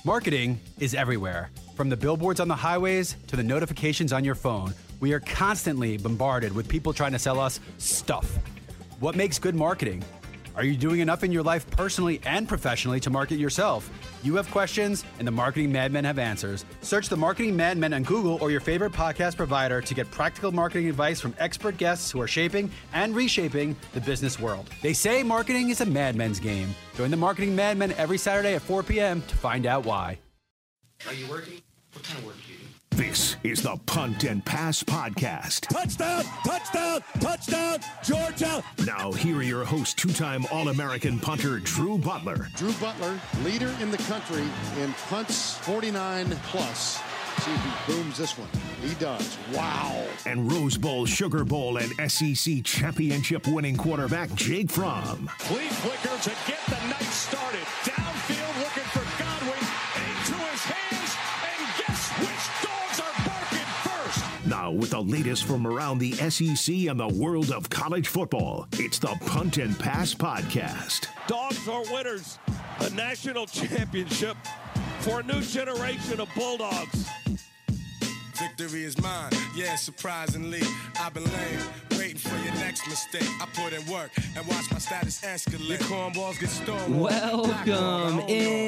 Marketing is everywhere. From the billboards on the highways to the notifications on your phone, we are constantly bombarded with people trying to sell us stuff. What makes good marketing? Are you doing enough in your life personally and professionally to market yourself? You have questions, and the Marketing Madmen have answers. Search the Marketing Madmen on Google or your favorite podcast provider to get practical marketing advice from expert guests who are shaping and reshaping the business world. They say marketing is a madmen's game. Join the Marketing Madmen every Saturday at 4 p.m. to find out why. Are you working? What kind of work do you do? This is the Punt and Pass Podcast. Touchdown, touchdown, touchdown, Georgia. Now, here are your hosts, two-time All-American punter Drew Butler. Drew Butler, leader in the country in punts 49+. See if he booms this one. He does. Wow. And Rose Bowl, Sugar Bowl, and SEC championship winning quarterback Jake Fromm. Flea flicker to get the night started. Downfield looking for Godwin. Into his hands. And guess which dogs are barking first? Now, with the latest from around the SEC and the world of college football, it's the Punt and Pass Podcast. Dogs are winners. A national championship for a new generation of Bulldogs. Victory is mine, yeah, surprisingly. I've been lame, waiting for your next mistake. I put in work and watch my status escalate. Your cornballs get stolen. Welcome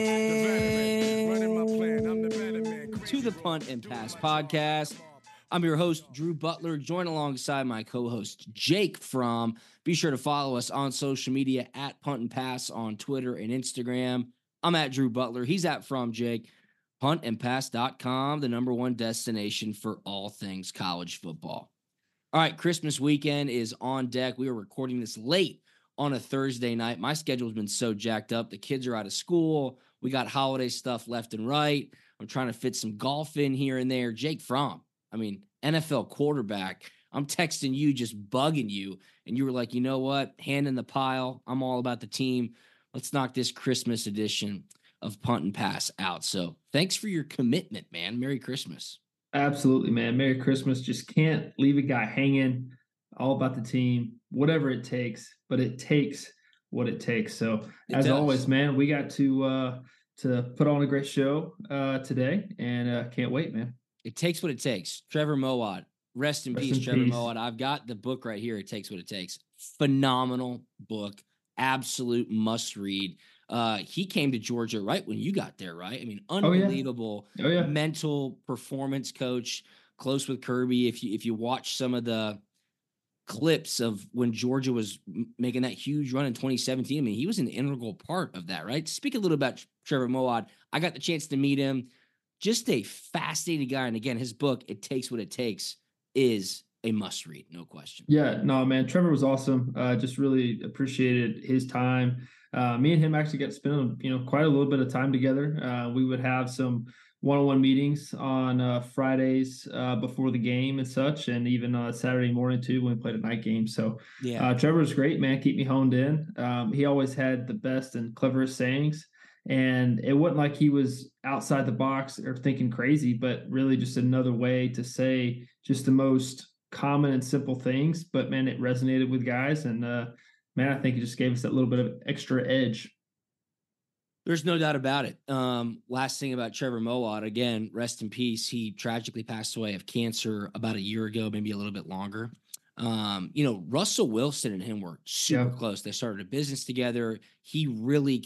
in to the Punt and Pass Podcast. I'm your host, Drew Butler, joined alongside my co-host, Jake Fromm. Be sure to follow us on social media at Punt and Pass on Twitter and Instagram. I'm at Drew Butler. He's at From Jake. Puntandpass.com, the number one destination for all things college football. All right, Christmas weekend is on deck. We are recording this late on a Thursday night. My schedule's been so jacked up. The kids are out of school. We got holiday stuff left and right. I'm trying to fit some golf in here and there. Jake Fromm, NFL quarterback. I'm texting you, just bugging you. And you were like, you know what? Hand in the pile. I'm all about the team. Let's knock this Christmas edition of Punt and Pass out. So thanks for your commitment, man. Merry Christmas. Absolutely, man. Merry Christmas. Just can't leave a guy hanging. All about the team, whatever it takes, but it takes what it takes. So as always, man, we got to put on a great show today, and can't wait, man. It takes what it takes. Trevor Moawad. Rest in peace, Trevor Moawad. I've got the book right here. It Takes What It Takes. Phenomenal book. Absolute must read. He came to Georgia right when you got there, right? Unbelievable mental performance coach, close with Kirby. If you watch some of the clips of when Georgia was making that huge run in 2017, he was an integral part of that, right? Speak a little about Trevor Moawad. I got the chance to meet him. Just a fascinating guy. And again, his book, It Takes What It Takes, is a must read, no question. Yeah, no, man, Trevor was awesome. Just really appreciated his time. Me and him actually got to spend, quite a little bit of time together. We would have some one-on-one meetings on Fridays before the game and such, and even Saturday morning too when we played a night game. So Trevor was great, man. Keep me honed in. He always had the best and cleverest sayings, and it wasn't like he was outside the box or thinking crazy, but really just another way to say just the most common and simple things. But man, it resonated with guys, and man, I think it just gave us that little bit of extra edge. There's no doubt about it. Last thing about Trevor Moawad, again, rest in peace. He tragically passed away of cancer about a year ago, maybe a little bit longer. Russell Wilson and him were super close. They started a business together. He really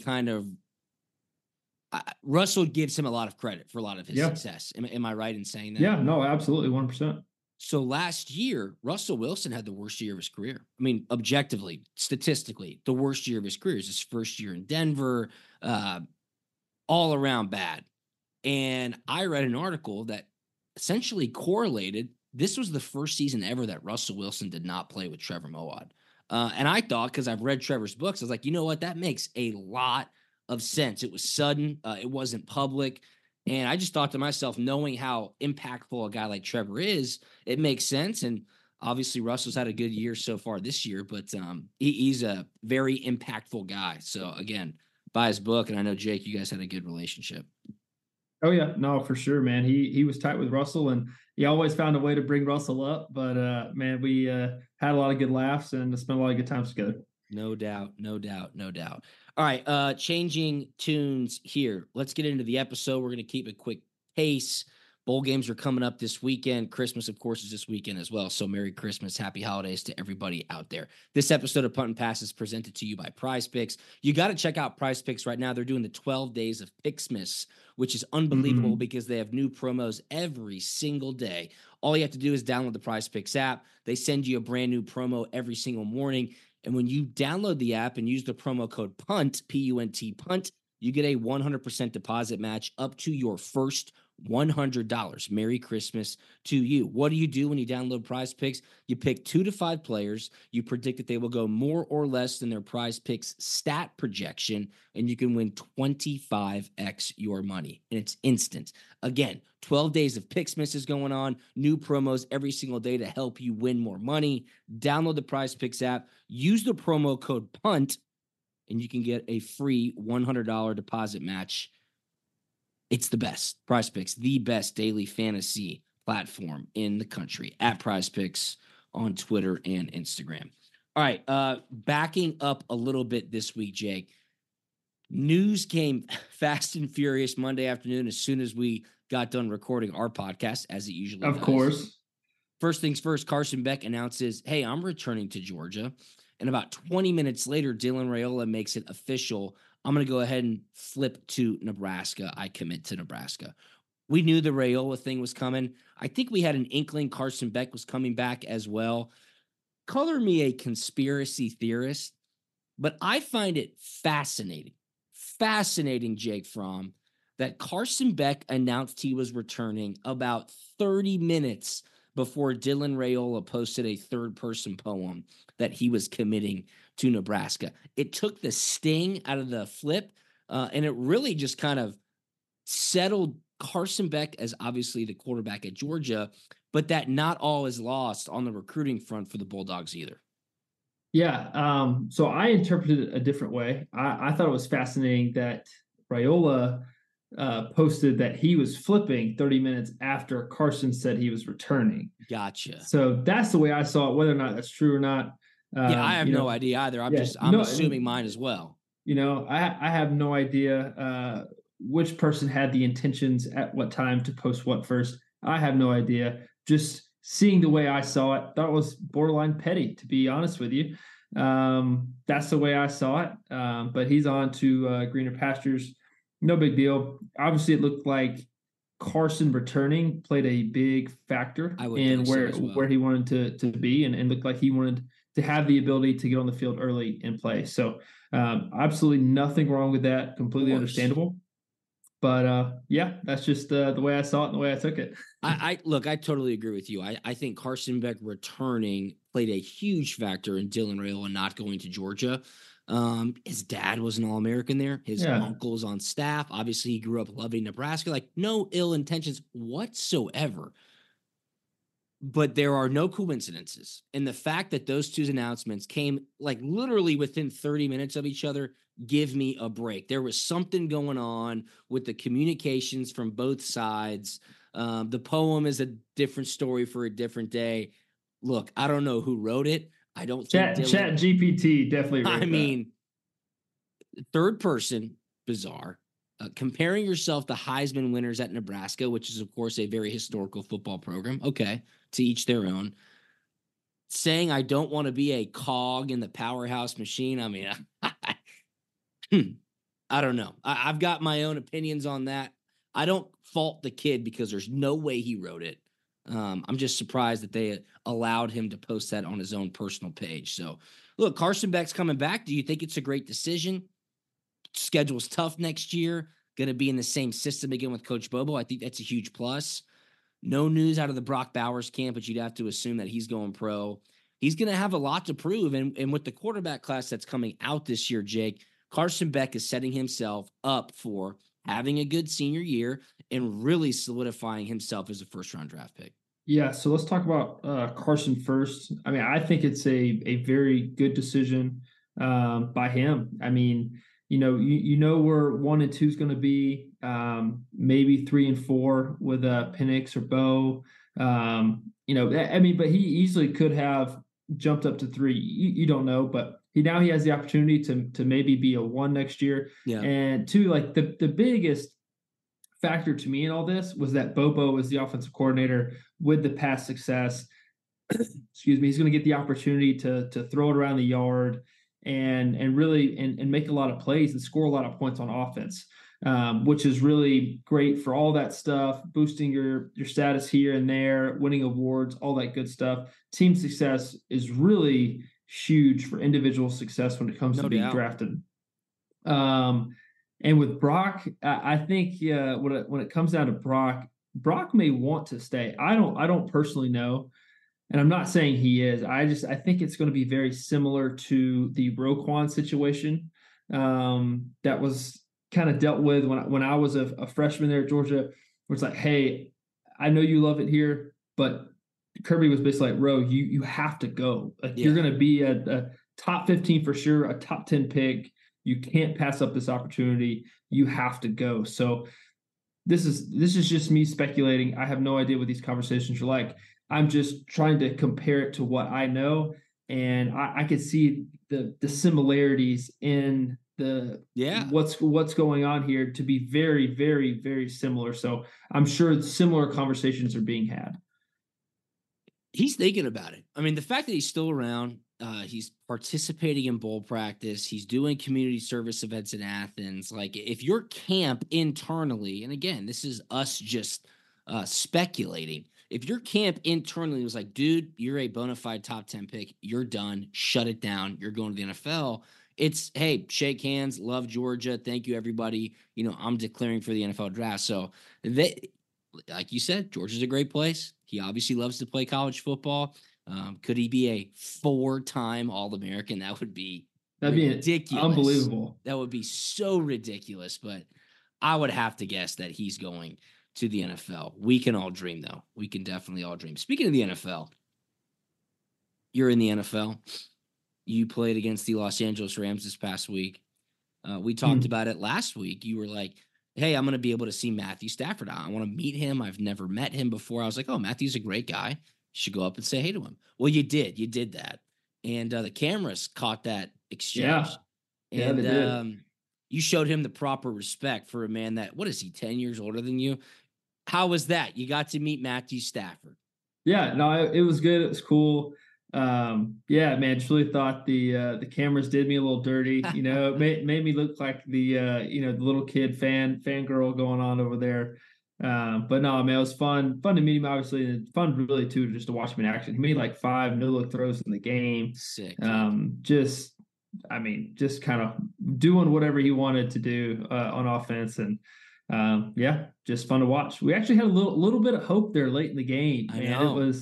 Russell gives him a lot of credit for a lot of his success. Am I right in saying that? Yeah, no, absolutely, 100%. So last year, Russell Wilson had the worst year of his career. Objectively, statistically, the worst year of his career is his first year in Denver, all around bad. And I read an article that essentially correlated. This was the first season ever that Russell Wilson did not play with Trevor Moawad. And I thought, because I've read Trevor's books, I was like, you know what? That makes a lot of sense. It was sudden. It wasn't public. And I just thought to myself, knowing how impactful a guy like Trevor is, it makes sense. And obviously Russell's had a good year so far this year, but he's a very impactful guy. So again, buy his book. And I know, Jake, you guys had a good relationship. Oh yeah, no, for sure, man. He was tight with Russell, and he always found a way to bring Russell up. But man, we had a lot of good laughs and spent a lot of good times together. No doubt. All right, changing tunes here. Let's get into the episode. We're going to keep a quick pace. Bowl games are coming up this weekend. Christmas, of course, is this weekend as well. So Merry Christmas, Happy Holidays to everybody out there. This episode of Punt and Pass is presented to you by Prize Picks. You got to check out Prize Picks right now. They're doing the 12 days of Picksmas, which is unbelievable because they have new promos every single day. All you have to do is download the Prize Picks app. They send you a brand new promo every single morning. And when you download the app and use the promo code PUNT, P-U-N-T, PUNT, you get a 100% deposit match up to your first $100. Merry Christmas to you. What do you do when you download Prize Picks? You pick 2 to 5 players. You predict that they will go more or less than their Prize Picks stat projection, and you can win 25x your money. And it's instant. Again, 12 days of Picksmas is going on. New promos every single day to help you win more money. Download the Prize Picks app. Use the promo code PUNT, and you can get a free $100 deposit match. It's the best. Prize Picks, the best daily fantasy platform in the country. At Prize Picks on Twitter and Instagram. All right, backing up a little bit this week, Jake. News came fast and furious Monday afternoon as soon as we got done recording our podcast, as it usually does. Of course. First things first, Carson Beck announces, hey, I'm returning to Georgia. And about 20 minutes later, Dylan Raiola makes it official. I'm going to go ahead and flip to Nebraska. I commit to Nebraska. We knew the Raiola thing was coming. I think we had an inkling Carson Beck was coming back as well. Color me a conspiracy theorist, but I find it fascinating, Jake Fromm, that Carson Beck announced he was returning about 30 minutes before Dylan Raiola posted a third-person poem that he was committing to Nebraska. It took the sting out of the flip, and it really just kind of settled Carson Beck as obviously the quarterback at Georgia, but that not all is lost on the recruiting front for the Bulldogs either. Yeah, so I interpreted it a different way. I thought it was fascinating that Raiola posted that he was flipping 30 minutes after Carson said he was returning. Gotcha. So that's the way I saw it, whether or not that's true or not. Yeah, I have no idea either. I'm assuming mine as well. You know, I have no idea which person had the intentions at what time to post what first. I have no idea. Just seeing the way I saw it, thought it was borderline petty, to be honest with you. That's the way I saw it. But he's on to greener pastures. No big deal. Obviously, it looked like Carson returning played a big factor in where he wanted to be, and looked like he wanted to have the ability to get on the field early and play. So absolutely nothing wrong with that. Completely understandable. But yeah, that's just the way I saw it and the way I took it. I totally agree with you. I think Carson Beck returning played a huge factor in Dylan Raiola not going to Georgia. His dad was an All-American there. His uncle's on staff. Obviously, he grew up loving Nebraska. Like, no ill intentions whatsoever. But there are no coincidences. And the fact that those two announcements came like literally within 30 minutes of each other, give me a break. There was something going on with the communications from both sides. The poem is a different story for a different day. Look, I don't know who wrote it. I don't think Chat GPT definitely wrote that. Third person, bizarre. Comparing yourself to Heisman winners at Nebraska, which is, of course, a very historical football program. Okay, to each their own. Saying I don't want to be a cog in the powerhouse machine. I mean, I don't know. I've got my own opinions on that. I don't fault the kid because there's no way he wrote it. I'm just surprised that they allowed him to post that on his own personal page. So, look, Carson Beck's coming back. Do you think it's a great decision? Schedule's tough next year. Going to be in the same system again with Coach Bobo. I think that's a huge plus. No news out of the Brock Bowers camp, but you'd have to assume that he's going pro. He's going to have a lot to prove. And with the quarterback class that's coming out this year, Jake, Carson Beck is setting himself up for having a good senior year and really solidifying himself as a first-round draft pick. Yeah, so let's talk about Carson first. I mean, I think it's a very good decision by him. I mean, you know where 1 and 2 is going to be, maybe 3 and 4 with Penix or Bo. But he easily could have jumped up to 3. You don't know, but he has the opportunity to maybe be a 1 next year. Yeah. And 2, like the biggest factor to me in all this was that Bobo was the offensive coordinator with the past success. Excuse me. He's going to get the opportunity to throw it around the yard and really make a lot of plays and score a lot of points on offense, which is really great for all that stuff, boosting your status here and there, winning awards, all that good stuff. Team success is really huge for individual success when it comes to being drafted. And with Brock, I think when it comes down to Brock may want to stay. I don't personally know. And I'm not saying he is. I think it's going to be very similar to the Roquan situation that was kind of dealt with when I was a freshman there at Georgia, where it's like, hey, I know you love it here, but Kirby was basically like, Ro, you have to go. Like, you're going to be a top 15 for sure, a top 10 pick. You can't pass up this opportunity. You have to go. So this is just me speculating. I have no idea what these conversations are like. I'm just trying to compare it to what I know, and I could see the similarities in the what's going on here to be very, very, very similar. So I'm sure similar conversations are being had. He's thinking about it. I mean, the fact that he's still around, he's participating in bowl practice, he's doing community service events in Athens. Like, if your camp internally, and again, this is us just speculating. If your camp internally was like, dude, you're a bona fide top 10 pick, you're done, shut it down, you're going to the NFL. It's, hey, shake hands, love Georgia, thank you, everybody. I'm declaring for the NFL draft. So, like you said, Georgia's a great place. He obviously loves to play college football. Could he be a 4-time All-American? That'd be ridiculous. Unbelievable. That would be so ridiculous. But I would have to guess that he's going to the NFL. We can all dream, though. We can definitely all dream. Speaking of the NFL, you're in the NFL. You played against the Los Angeles Rams this past week. We talked about it last week. You were like, hey, I'm going to be able to see Matthew Stafford. I want to meet him. I've never met him before. I was like, oh, Matthew's a great guy. You should go up and say hey to him. Well, you did. You did that. And the cameras caught that exchange. Yeah, and they did. You showed him the proper respect for a man that, what is he, 10 years older than you? How was that? You got to meet Matthew Stafford. Yeah, no, it was good. It was cool. Yeah, man, just really thought the cameras did me a little dirty. It made me look like the the little kid fangirl going on over there. But no, man, it was fun to meet him, obviously, and fun really too just to watch him in action. He made like 5 no-look throws in the game. Sick. Just kind of doing whatever he wanted to do on offense, and just fun to watch. We actually had a little bit of hope there late in the game. I know.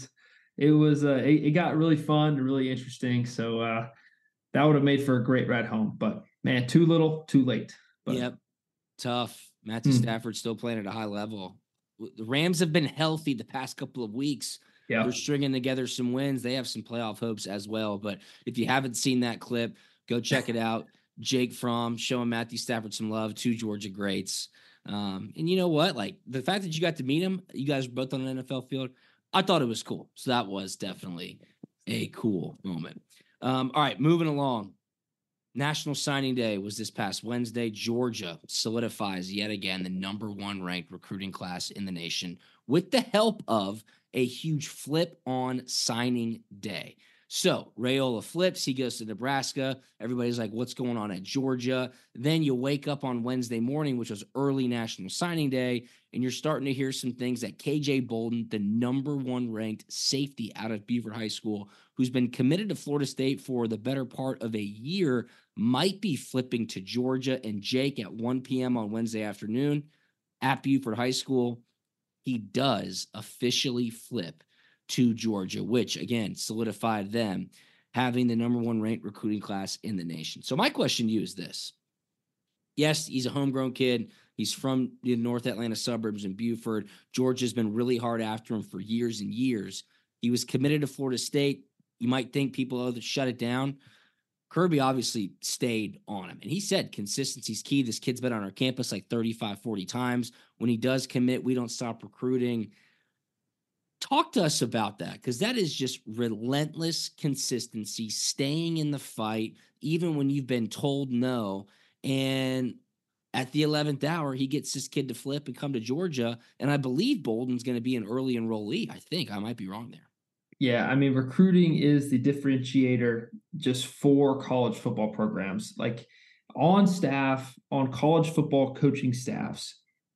It got really fun and really interesting. So that would have made for a great ride home. But man, too little, too late. But, yep, tough. Matthew Stafford still playing at a high level. The Rams have been healthy the past couple of weeks. Yeah, they're stringing together some wins. They have some playoff hopes as well. But if you haven't seen that clip, go check it out. Jake Fromm showing Matthew Stafford some love, 2 Georgia greats. And you know what? Like, the fact that you got to meet him, you guys were both on an NFL field, I thought it was cool. So that was definitely a cool moment. All right, moving along. National Signing Day was this past Wednesday. Georgia solidifies yet again the number 1 ranked recruiting class in the nation with the help of a huge flip on signing day. So Raiola flips, he goes to Nebraska. Everybody's like, what's going on at Georgia? Then you wake up on Wednesday morning, which was early National Signing Day, and you're starting to hear some things that KJ Bolden, the number 1 ranked safety out of Buford High School, who's been committed to Florida State for the better part of a year, might be flipping to Georgia. And Jake, at 1 p.m. on Wednesday afternoon at Buford High School, he does officially flip to Georgia, which again solidified them having the number 1 ranked recruiting class in the nation. So my question to you is this. Yes, he's a homegrown kid. He's from the North Atlanta suburbs in Buford. Georgia's been really hard after him for years and years. He was committed to Florida State. You might think people shut it down. Kirby obviously stayed on him. And he said consistency's key. This kid's been on our campus like 35, 40 times. When he does commit, we don't stop recruiting. Talk to us about that, because that is just relentless consistency, staying in the fight, even when you've been told no. And at the 11th hour, he gets this kid to flip and come to Georgia. And I believe Bolden's going to be an early enrollee. I think I might be wrong there. Yeah, I mean, recruiting is the differentiator just for college football programs. Like on staff, on college football coaching staffs,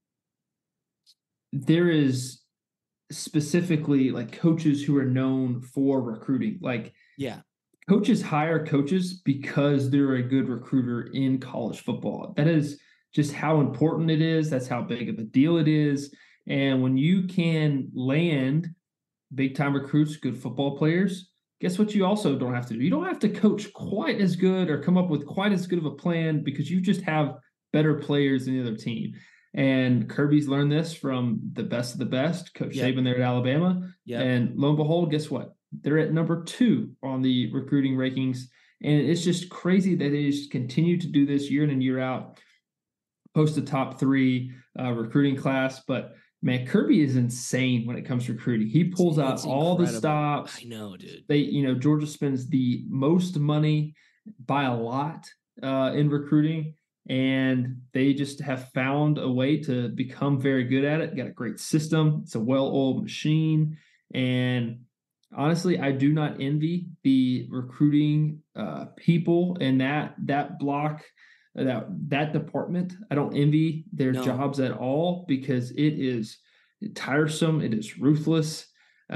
there is specifically like coaches who are known for recruiting. Like, yeah, coaches hire coaches because they're a good recruiter in college football. That is just how important it is. That's how big of a deal it is. And when you can land big time recruits, good football players, guess what you also don't have to do? You don't have to coach quite as good or come up with quite as good of a plan, because you just have better players than the other team. And Kirby's learned this from the best of the best, Coach Saban there at Alabama. And lo and behold, guess what? They're at number 2 on the recruiting rankings. And it's just crazy that they just continue to do this year in and year out, post a top 3 recruiting class. But man, Kirby is insane when it comes to recruiting. He pulls out all the stops. I know, dude. Georgia spends the most money by a lot in recruiting, and they just have found a way to become very good at it. Got a great system. It's a well-oiled machine. And honestly, I do not envy the recruiting people in that block, that department. I don't envy their jobs at all, because it is tiresome. It is ruthless.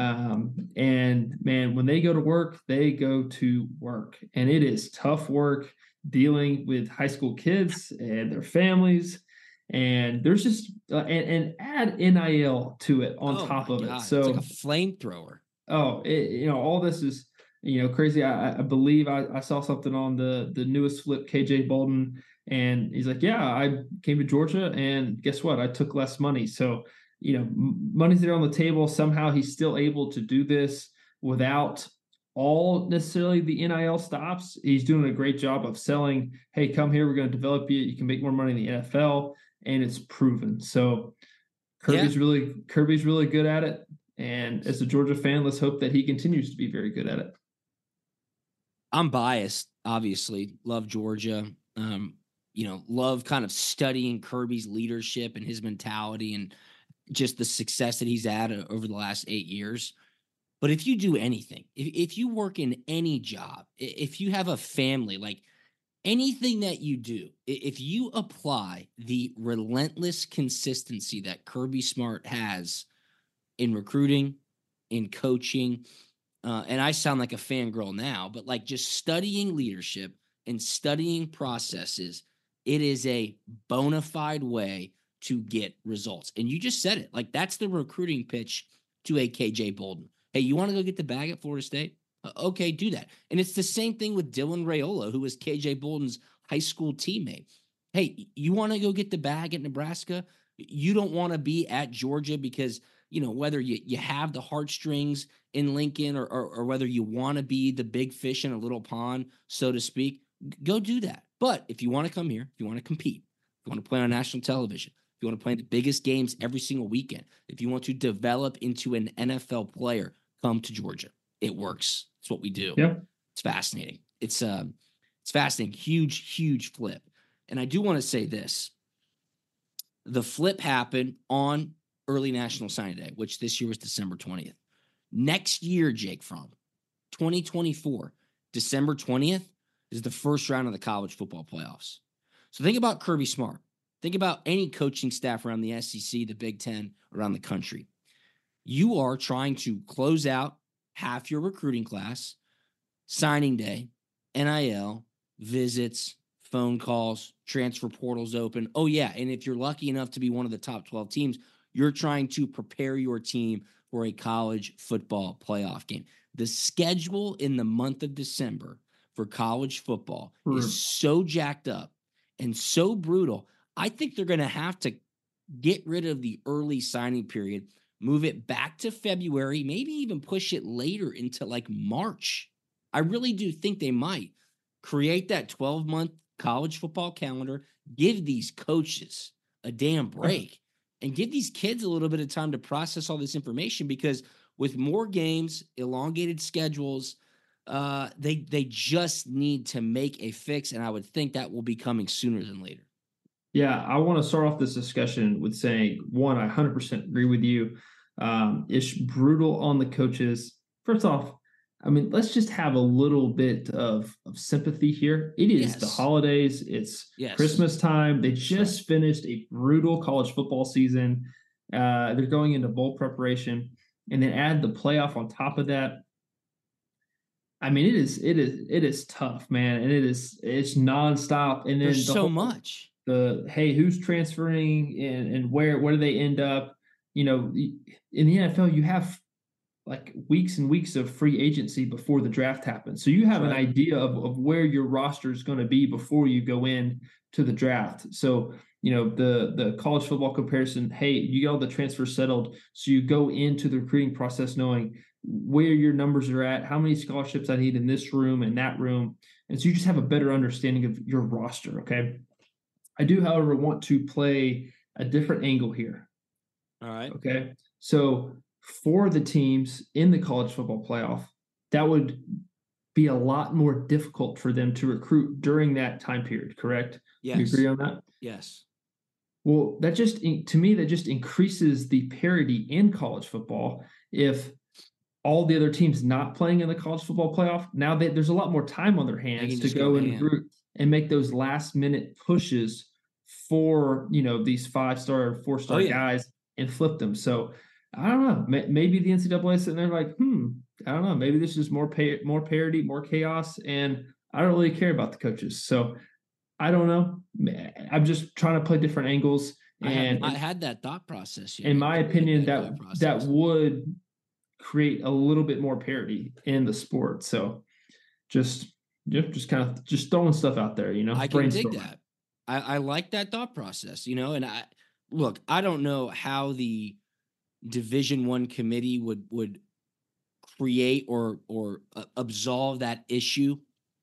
And man, when they go to work, they go to work, and it is tough work dealing with high school kids and their families. And there's just and add NIL to it on top of it. So it's like a flamethrower. All this is crazy. I believe I saw something on the newest flip, KJ Bolden, and he's like, yeah, I came to Georgia, and guess what? I took less money. So money's there on the table. Somehow he's still able to do this without all necessarily the NIL stops. He's doing a great job of selling, hey, come here, we're going to develop you. You can make more money in the NFL, and it's proven. So Kirby's really good at it. And as a Georgia fan, let's hope that he continues to be very good at it. I'm biased, obviously. Love Georgia. Love kind of studying Kirby's leadership and his mentality and just the success that he's had over the last 8 years. But if you do anything, if you work in any job, if you have a family, like anything that you do, if you apply the relentless consistency that Kirby Smart has in recruiting, in coaching, and I sound like a fangirl now, but like just studying leadership and studying processes, it is a bona fide way to get results. And you just said it. Like, that's the recruiting pitch to a KJ Bolden. Hey, you want to go get the bag at Florida State? Okay, do that. And it's the same thing with Dylan Raiola, who was KJ Bolden's high school teammate. Hey, you want to go get the bag at Nebraska? You don't want to be at Georgia because, whether you have the heartstrings in Lincoln or whether you want to be the big fish in a little pond, so to speak, go do that. But if you want to come here, if you want to compete, if you want to play on national television, if you want to play in the biggest games every single weekend, if you want to develop into an NFL player, come to Georgia. It works. It's what we do. Yeah. It's fascinating. It's fascinating. Huge flip. And I do want to say this. The flip happened on early National Signing Day, which this year was December 20th. Next year, Jake Fromm, 2024, December 20th is the first round of the college football playoffs. So think about Kirby Smart. Think about any coaching staff around the SEC, the Big Ten, around the country. You are trying to close out half your recruiting class, signing day, NIL, visits, phone calls, transfer portals open. Oh, yeah, and if you're lucky enough to be one of the top 12 teams, you're trying to prepare your team for a college football playoff game. The schedule in the month of December for college football is so jacked up and so brutal. I think they're going to have to get rid of the early signing period, move it back to February, maybe even push it later into like March. I really do think they might create that 12-month college football calendar, give these coaches a damn break, and give these kids a little bit of time to process all this information, because with more games, elongated schedules, they just need to make a fix, and I would think that will be coming sooner than later. Yeah, I want to start off this discussion with saying, one, I 100% agree with you. It's brutal on the coaches. First off, I mean, let's just have a little bit of sympathy here. It is the holidays. It's Christmas time. They just finished a brutal college football season. They're going into bowl preparation, and then add the playoff on top of that. I mean, it is tough, man, and it's nonstop. And then there's so much. Hey, who's transferring and where do they end up? You know, in the NFL, you have like weeks and weeks of free agency before the draft happens. So you have an idea of where your roster is going to be before you go in to the draft. So, you know, the college football comparison, hey, you get all the transfers settled. So you go into the recruiting process knowing where your numbers are at, how many scholarships I need in this room and that room. And so you just have a better understanding of your roster. Okay. I do, however, want to play a different angle here. All right. Okay. So for the teams in the college football playoff, that would be a lot more difficult for them to recruit during that time period, correct? Yes. You agree on that? Yes. Well, that just, to me, that just increases the parity in college football. If all the other teams not playing in the college football playoff, now there's a lot more time on their hands to go and recruit and make those last minute pushes for, you know, these 5-star, 4-star guys and flip them. So I don't know, maybe the NCAA is sitting there like, I don't know, maybe this is more parity, more chaos, and I don't really care about the coaches. So I don't know. I'm just trying to play different angles. And I had that thought process. In my opinion, that would create a little bit more parity in the sport. So just kind of just throwing stuff out there, you know. I can dig that. I like that thought process, you know. And I don't know how the Division I committee would create or absolve that issue.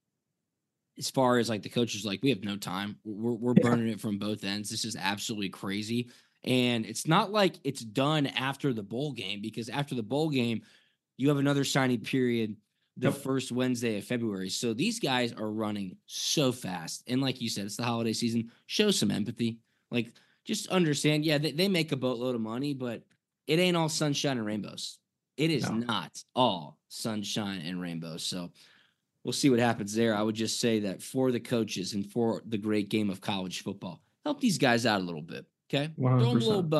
As far as like the coaches, like, we have no time. We're burning it from both ends. This is absolutely crazy. And it's not like it's done after the bowl game, because after the bowl game, you have another signing period the first Wednesday of February. So these guys are running so fast. And like you said, it's the holiday season. Show some empathy. Like, just understand, they make a boatload of money, but it ain't all sunshine and rainbows. It is not all sunshine and rainbows. So we'll see what happens there. I would just say that for the coaches and for the great game of college football, help these guys out a little bit. Okay. 100%. Throw them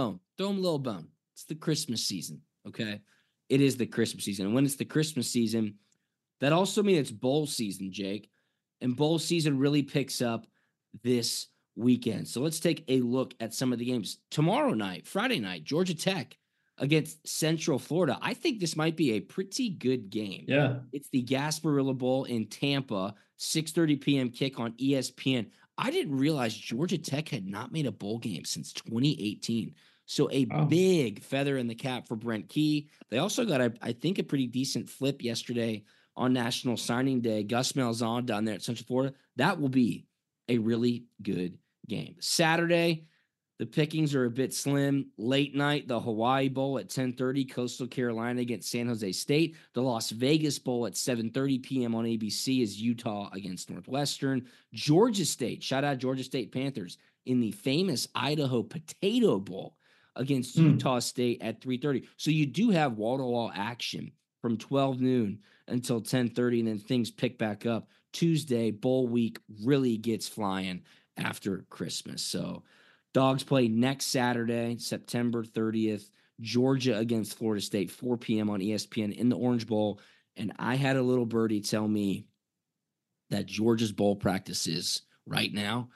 a little bone. It's the Christmas season. Okay. It is the Christmas season. And when it's the Christmas season, that also means it's bowl season, Jake. And bowl season really picks up this weekend. So let's take a look at some of the games. Tomorrow night, Friday night, Georgia Tech against Central Florida. I think this might be a pretty good game. Yeah. It's the Gasparilla Bowl in Tampa, 6:30 p.m. kick on ESPN. I didn't realize Georgia Tech had not made a bowl game since 2018. So a big feather in the cap for Brent Key. They also got, I think, a pretty decent flip yesterday on National Signing Day. Gus Malzahn down there at Central Florida. That will be a really good game. Saturday, the pickings are a bit slim. Late night, the Hawaii Bowl at 10:30, Coastal Carolina against San Jose State. The Las Vegas Bowl at 7:30 p.m. on ABC is Utah against Northwestern. Georgia State, shout out Georgia State Panthers, in the famous Idaho Potato Bowl against Utah State at 3:30. So you do have wall-to-wall action from 12 noon until 10:30, and then things pick back up. Tuesday, bowl week really gets flying after Christmas. So Dogs play next Saturday, September 30th, Georgia against Florida State, 4 p.m. on ESPN in the Orange Bowl. And I had a little birdie tell me that Georgia's bowl practices right now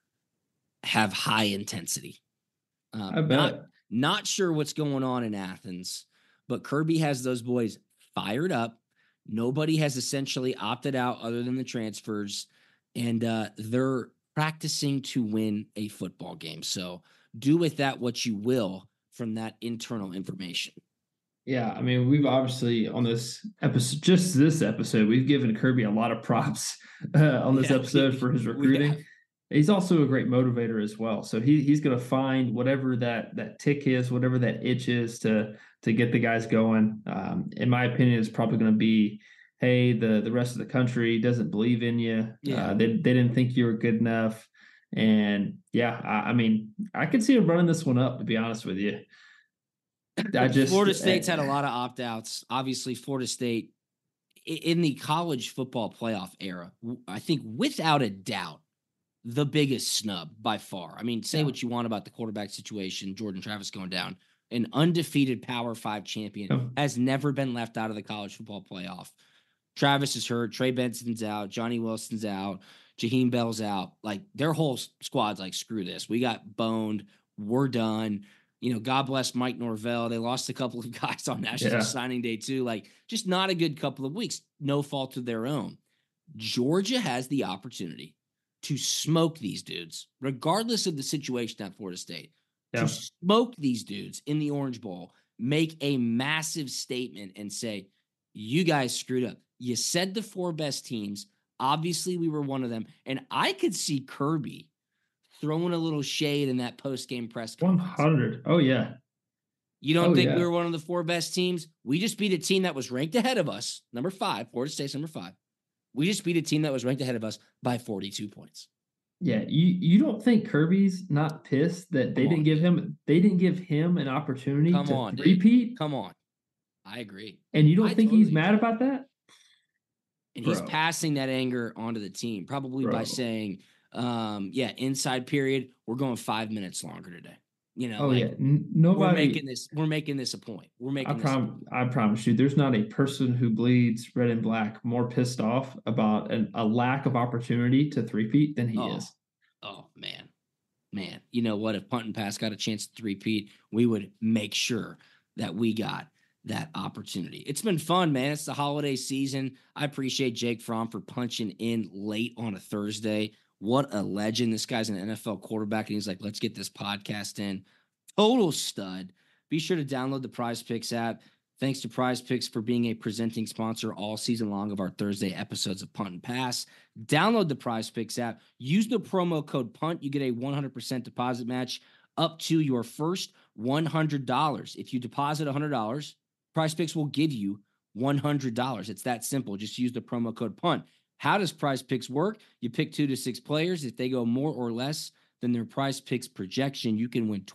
have high intensity. I bet. Not sure what's going on in Athens, but Kirby has those boys fired up. Nobody has essentially opted out other than the transfers, and they're practicing to win a football game. So do with that what you will from that internal information. Yeah, I mean, we've obviously on this episode, we've given Kirby a lot of props on this episode for his recruiting. he's also a great motivator as well. So he's going to find whatever that tick is, whatever that itch is to get the guys going. In my opinion, it's probably going to be, hey, the rest of the country doesn't believe in you. Yeah. They didn't think you were good enough. And yeah, I mean, I could see him running this one up, to be honest with you. Florida State's had a lot of opt-outs. Obviously, Florida State in the college football playoff era, I think without a doubt, the biggest snub by far. I mean, say what you want about the quarterback situation, Jordan Travis going down. An undefeated Power 5 champion has never been left out of the college football playoff. Travis is hurt. Trey Benson's out. Johnny Wilson's out. Jaheim Bell's out. Like, their whole squad's like, screw this. We got boned. We're done. You know, God bless Mike Norvell. They lost a couple of guys on National Signing Day too. Like, just not a good couple of weeks. No fault of their own. Georgia has the opportunity to smoke these dudes, regardless of the situation at Florida State. To smoke these dudes in the Orange Bowl, make a massive statement and say, you guys screwed up. You said the 4 best teams. Obviously, we were one of them. And I could see Kirby throwing a little shade in that post-game press conference. 100. Oh, yeah. You don't think we were one of the 4 best teams? We just beat a team that was ranked ahead of us. Number 5, Florida State's number 5. We just beat a team that was ranked ahead of us by 42 points. Yeah, you don't think Kirby's not pissed that they didn't give him an opportunity to repeat? Come on. I agree. And you don't think he's mad about that? And he's passing that anger onto the team, probably by saying, inside period, we're going 5 minutes longer today. You know, nobody. We're making this a point. I promise you, there's not a person who bleeds red and black more pissed off about a lack of opportunity to three-peat than he is. Oh man. You know what? If Punt and Pass got a chance to three-peat, we would make sure that we got that opportunity. It's been fun, man. It's the holiday season. I appreciate Jake Fromm for punching in late on a Thursday. What a legend. This guy's an NFL quarterback, and he's like, let's get this podcast in. Total stud. Be sure to download the Prize Picks app. Thanks to Prize Picks for being a presenting sponsor all season long of our Thursday episodes of Punt and Pass. Download the Prize Picks app. Use the promo code PUNT. You get a 100% deposit match up to your first $100. If you deposit $100, Prize Picks will give you $100. It's that simple. Just use the promo code PUNT. How does Prize Picks work? You pick 2 to 6 players. If they go more or less than their Prize Picks projection, you can win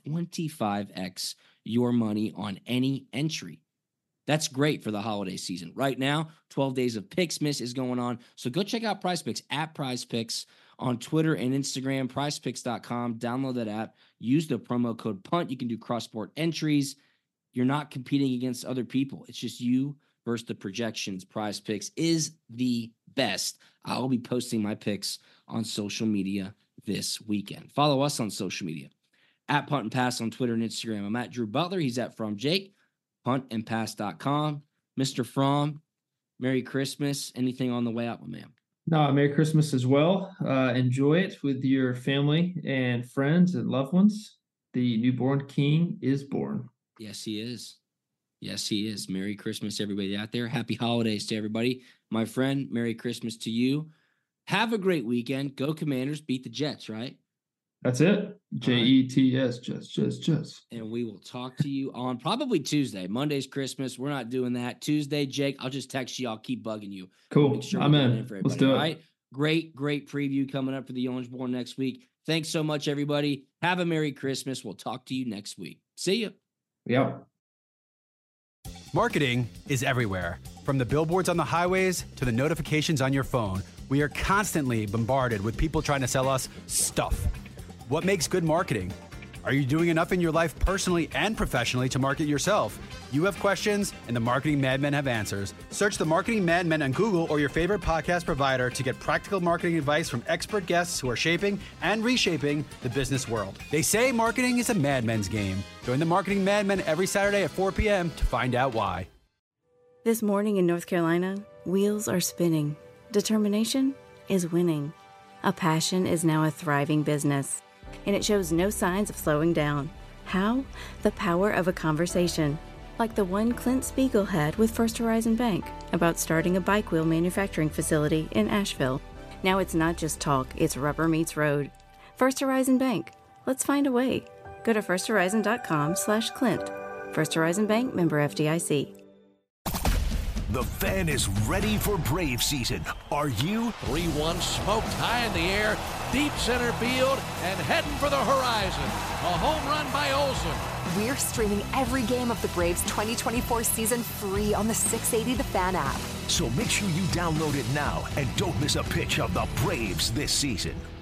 25x your money on any entry. That's great for the holiday season. Right now, 12 days of Picksmas is going on. So go check out Prize Picks at Prize Picks on Twitter and Instagram, prizepicks.com. Download that app. Use the promo code PUNT. You can do cross-sport entries. You're not competing against other people. It's just you versus the projections. Prize Picks is the best. I'll be posting my picks on social media this weekend. Follow us on social media at Punt and Pass on Twitter and Instagram. I'm at Drew Butler. He's at From Jake. puntandpass.com. Mr. Fromm, Merry Christmas. Anything on the way out, my man? No, Merry Christmas as well. Enjoy it with your family and friends and loved ones. The newborn king is born. Yes, he is. Yes, he is. Merry Christmas, everybody out there. Happy holidays to everybody. My friend, Merry Christmas to you. Have a great weekend. Go Commanders. Beat the Jets, right? That's it. Jets, Jets. And we will talk to you on probably Tuesday. Monday's Christmas. We're not doing that. Tuesday, Jake, I'll just text you. I'll keep bugging you. Cool. I'm in. Let's do it. All right? Great preview coming up for the Orange Bowl next week. Thanks so much, everybody. Have a Merry Christmas. We'll talk to you next week. See ya. Yep. Marketing is everywhere. From the billboards on the highways to the notifications on your phone, we are constantly bombarded with people trying to sell us stuff. What makes good marketing? Are you doing enough in your life personally and professionally to market yourself? You have questions, and the Marketing Madmen have answers. Search the Marketing Madmen on Google or your favorite podcast provider to get practical marketing advice from expert guests who are shaping and reshaping the business world. They say marketing is a madman's game. Join the Marketing Madmen every Saturday at 4 p.m. to find out why. This morning in North Carolina, wheels are spinning. Determination is winning. A passion is now a thriving business. And it shows no signs of slowing down. How? The power of a conversation. Like the one Clint Spiegel had with First Horizon Bank about starting a bike wheel manufacturing facility in Asheville. Now it's not just talk, it's rubber meets road. First Horizon Bank. Let's find a way. Go to firsthorizon.com/Clint. First Horizon Bank, member FDIC. The Fan is ready for Brave season. Are you? 3-1 smoked high in the air, deep center field, and heading for the horizon. A home run by Olsen. We're streaming every game of the Braves 2024 season free on the 680 The Fan app. So make sure you download it now and don't miss a pitch of the Braves this season.